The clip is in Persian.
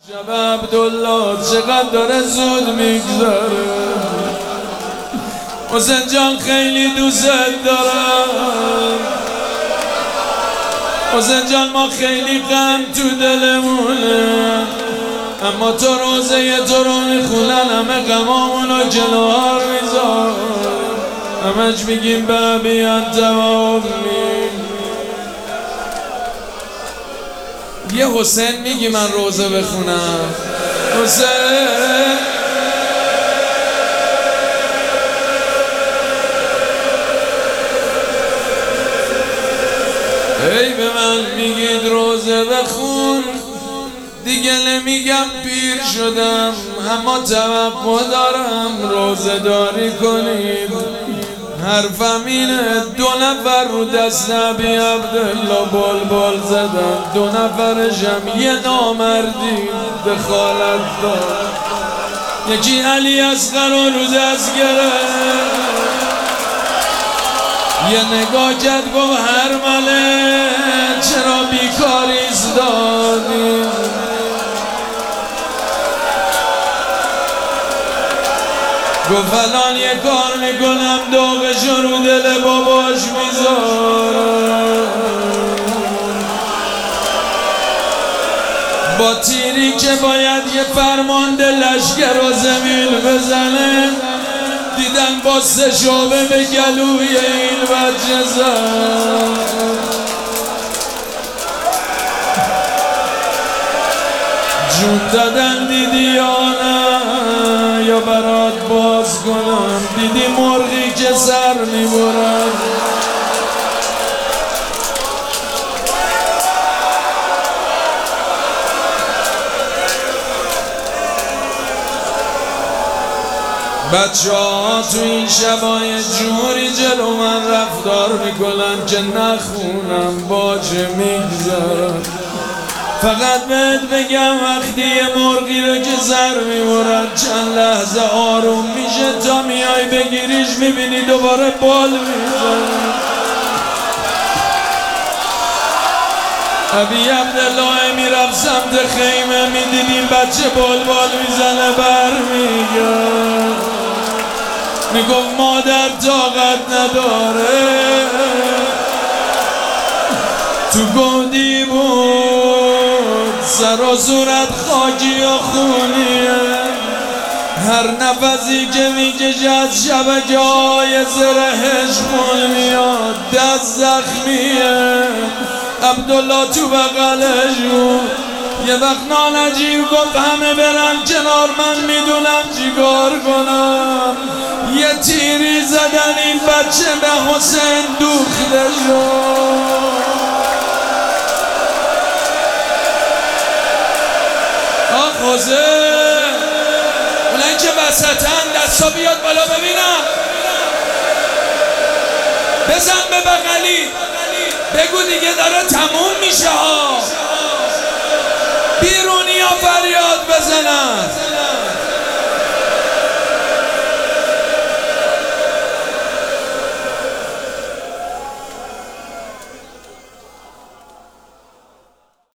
شب عبدالله چقدر داره زود میگذره. حسین جان خیلی دوست دارم. حسین جان ما خیلی غم تو دلمونه، اما تو روزه تو رو میخونن همه غمامونو کنار میذار. همش میگیم بابی انت و امی. یه حسین میگی من روزه بخونم؟ حسین ای به من میگید روزه بخون، دیگه نمیگم پیر شدم، اما توقع دارم روزه داری کنید. حرفم اینه، 2 نفر رو دست نبی عبدالله بلبل زدن، 2 نفرشم یه نامردی دخالت داد. یکی علی اصغر رو دست گرفت، یه نگاه کرد گفت هرمله چرا بیکاری ایستادی؟ گفت الان یه کار میکنم داغشو رو دل باباش میذارم. با تیری که باید یه فرمانده لشکر رو زمین بزنه، دیدن با 3 شعبه به گلوی این بچه زد. جون دادن دیدی یا نه، یا برات باز کنم؟ دیدی مرغی که سر میبرن؟ بچه ها تو این شبای جوری جلو من رفتار میکنن که نخونم باجه میگذارم. فقط بهت بگم وقتی یه مرغی رو که سر میبرد چند لحظه آروم میشه، تا میای بگیریش میبینی دوباره بال میزنه. ابی عبدالله میرفت سمت خیمه، میدیدیم بچه بال میزنه برمیگرد، میگفت مادر طاقت نداره. تو گودی بود سر و صورت خاکی و خونیه، هر نفسی که میکشه از شبکه های زرهش خون میاد، دست زخمیه. عبدالله تو بغلش بود. یه وقت نانجیب گفت همه برن کنار، من میدونم چیکار کنم. یه تیری زدن این بچه به حسین دوخته شد. آخ حسین، اونایی که وسطن دستا بیاد بالا ببینم، بزن به بغلی بگو دیگه داره تموم میشه ها. بیرونی ها فریاد بزنن.